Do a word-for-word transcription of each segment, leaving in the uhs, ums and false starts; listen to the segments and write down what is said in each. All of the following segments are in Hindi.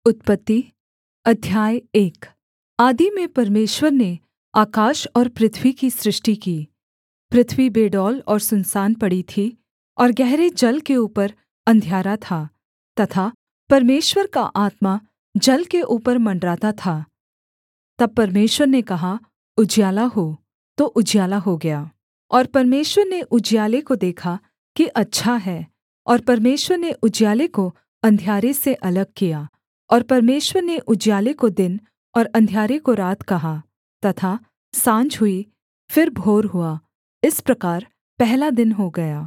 उत्पत्ति अध्याय एक। आदि में परमेश्वर ने आकाश और पृथ्वी की सृष्टि की। पृथ्वी बेडौल और सुनसान पड़ी थी और गहरे जल के ऊपर अंधियारा था, तथा परमेश्वर का आत्मा जल के ऊपर मण्डराता था। तब परमेश्वर ने कहा, उजियाला हो, तो उजियाला हो गया। और परमेश्वर ने उजियाले को देखा कि अच्छा है, और परमेश्वर ने उजियाले को अंधियारे से अलग किया। और परमेश्वर ने उजियाले को दिन और अंधियारे को रात कहा, तथा साँझ हुई, फिर भोर हुआ। इस प्रकार पहला दिन हो गया।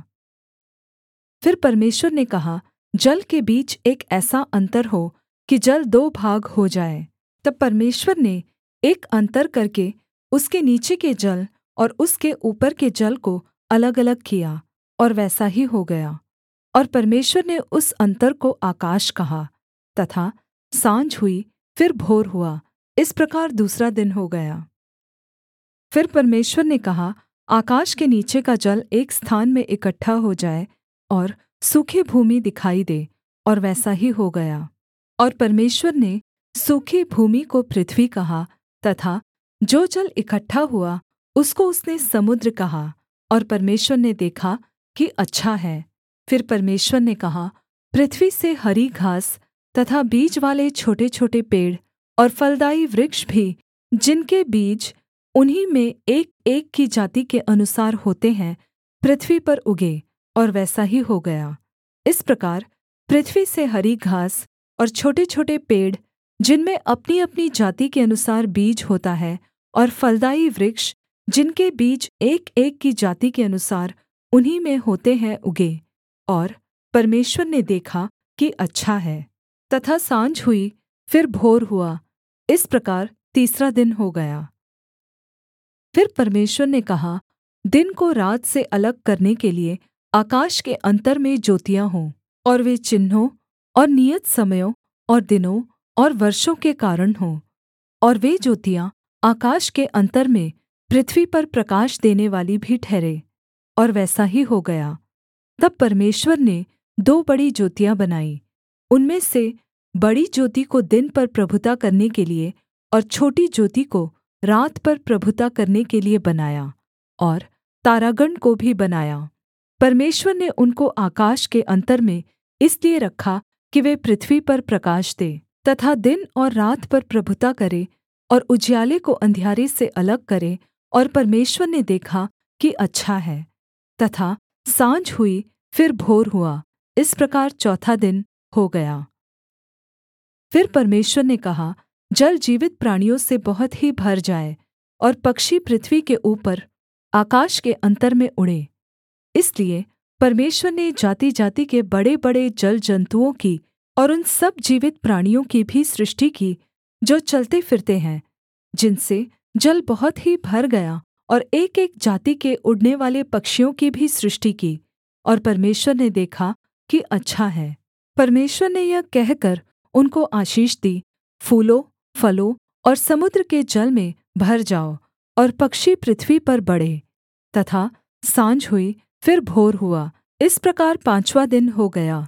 फिर परमेश्वर ने कहा, जल के बीच एक ऐसा अन्तर हो कि जल दो भाग हो जाए। तब परमेश्वर ने एक अन्तर करके उसके नीचे के जल और उसके ऊपर के जल को अलगअलग किया, और वैसा ही हो गया। और परमेश्वर ने उस अन्तर को आकाश कहा। तथा साँझ हुई, फिर भोर हुआ। इस प्रकार दूसरा दिन हो गया। फिर परमेश्वर ने कहा, आकाश के नीचे का जल एक स्थान में इकट्ठा हो जाए और सूखी भूमि दिखाई दे, और वैसा ही हो गया। और परमेश्वर ने सूखी भूमि को पृथ्वी कहा, तथा जो जल इकट्ठा हुआ उसको उसने समुद्र कहा। और परमेश्वर ने देखा कि अच्छा है। फिर परमेश्वर ने कहा, पृथ्वी से हरी घास तथा बीजवाले छोटेछोटे पेड़ और फलदाई वृक्ष भी, जिनके बीज उन्हीं में एकएक की जाति के अनुसार होते हैं, पृथ्वी पर उगें। और वैसा ही हो गया। इस प्रकार पृथ्वी से हरी घास और छोटेछोटे पेड़, जिनमें अपनीअपनी जाति के अनुसार बीज होता है, और फलदाई वृक्ष, जिनके बीज एकएक की जाति के अनुसार उन्हीं में होते हैं, उगे। और परमेश्वर ने देखा कि अच्छा है। तथा साँझ हुई, फिर भोर हुआ। इस प्रकार तीसरा दिन हो गया। फिर परमेश्वर ने कहा, दिन को रात से अलग करने के लिये आकाश के अन्तर में ज्योतियाँ हों, और वे चिन्हों और नियत समयों और दिनों और वर्षों के कारण हों। और वे ज्योतियाँ आकाश के अन्तर में पृथ्वी पर प्रकाश देनेवाली भी ठहरें। और वैसा ही हो गया। तब परमेश्वर ने दो बड़ी ज्योतियाँ बनाईं। उनमें से बड़ी ज्योति को दिन पर प्रभुता करने के लिये, और छोटी ज्योति को रात पर प्रभुता करने के लिये बनाया। और तारागण को भी बनाया। परमेश्वर ने उनको आकाश के अन्तर में इसलिए रखा कि वे पृथ्वी पर प्रकाश दें, तथा दिन और रात पर प्रभुता करें, और उजियाले को अंधियारे से अलग करें। और परमेश्वर ने देखा कि अच्छा है। तथा साँझ हुई, फिर भोर हुआ। इस प्रकार चौथा दिन हो गया। फिर परमेश्वर ने कहा, जल जीवित प्राणियों से बहुत ही भर जाए, और पक्षी पृथ्वी के ऊपर आकाश के अन्तर में उड़ें। इसलिए परमेश्वर ने जातिजाति के बड़ेबड़े जलजन्तुओं की और उन सब जीवित प्राणियों की भी सृष्टि की, जो चलते फिरते हैं, जिनसे जल बहुत ही भर गया। और एकएक जाति के उड़नेवाले पक्षियों की भी सृष्टि की। और परमेश्वर ने देखा कि अच्छा है। परमेश्वर ने यह कहकर उनको आशीष दी, फूलो फलो और समुद्र के जल में भर जाओ, और पक्षी पृथ्वी पर बढ़ें। तथा साँझ हुई, फिर भोर हुआ। इस प्रकार पाँचवाँ दिन हो गया।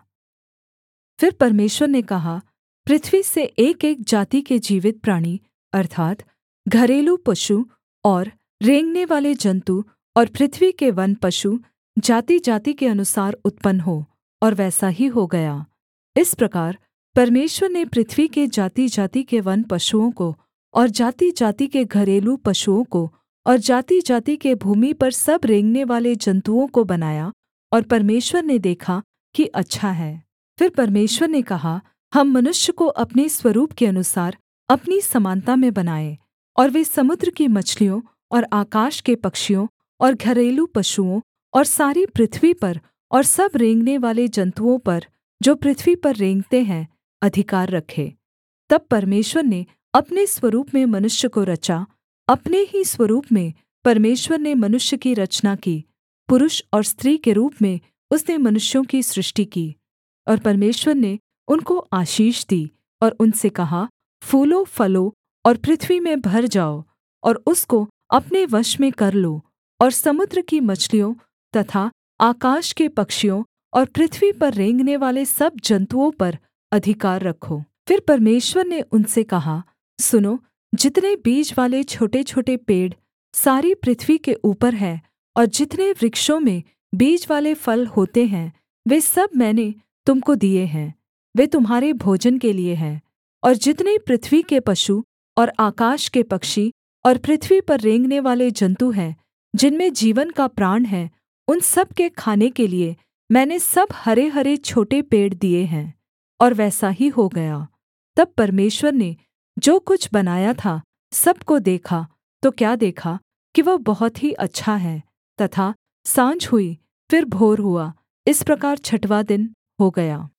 फिर परमेश्वर ने कहा, पृथ्वी से एकएक जाति के जीवित प्राणी, अर्थात् घरेलू पशु और रेंगनेवाले जन्तु और पृथ्वी के वन पशु, जातिजाति के अनुसार उत्पन्न हो। और वैसा ही हो गया। इस प्रकार परमेश्वर ने पृथ्वी के जातिजाति के वन पशुओं को, और जातिजाति के घरेलू पशुओं को, और जातिजाति के भूमि पर सब रेंगनेवाले जन्तुओं को बनाया। और परमेश्वर ने देखा कि अच्छा है। फिर परमेश्वर ने कहा, हम मनुष्य को अपने स्वरूप के अनुसार अपनी समानता में बनाएँ, और वे समुद्र की मछलियों और आकाश के पक्षियों और घरेलू पशुओं और सारी पृथ्वी पर और सब रेंगनेवाले जन्तुओं पर, जो पृथ्वी पर रेंगते हैं, अधिकार रखें। तब परमेश्वर ने अपने स्वरूप में मनुष्य को रचा, अपने ही स्वरूप में परमेश्वर ने मनुष्य की रचना की, पुरुष और स्त्री के रूप में उसने मनुष्यों की सृष्टि की। और परमेश्वर ने उनको आशीष दी, और उनसे कहा, फूलो फलो और पृथ्वी में भर जाओ, और उसको अपने वश में कर लो, और समुद्र की मछलियों तथा आकाश के पक्षियों और पृथ्वी पर रेंगनेवाले सब जन्तुओं पर अधिकार रखो। फिर परमेश्वर ने उनसे कहा, सुनो, जितने बीजवाले छोटेछोटे पेड़ सारी पृथ्वी के ऊपर हैं और जितने वृक्षों में बीजवाले फल होते हैं, वे सब मैंने तुम को दिए हैं, वे तुम्हारे भोजन के लिये हैं। और जितने पृथ्वी के पशु और आकाश के पक्षी और पृथ्वी पर रेंगनेवाले जन्तु हैं, जिनमें जीवन का प्राण है, उन सब के खाने के लिये मैंने सब हरेहरे छोटे पेड़ दिए हैं। और वैसा ही हो गया। तब परमेश्वर ने जो कुछ बनाया था सब को देखा, तो क्या देखा कि वह बहुत ही अच्छा है। तथा साँझ हुई फिर भोर हुआ, इस प्रकार छठवाँ दिन हो गया।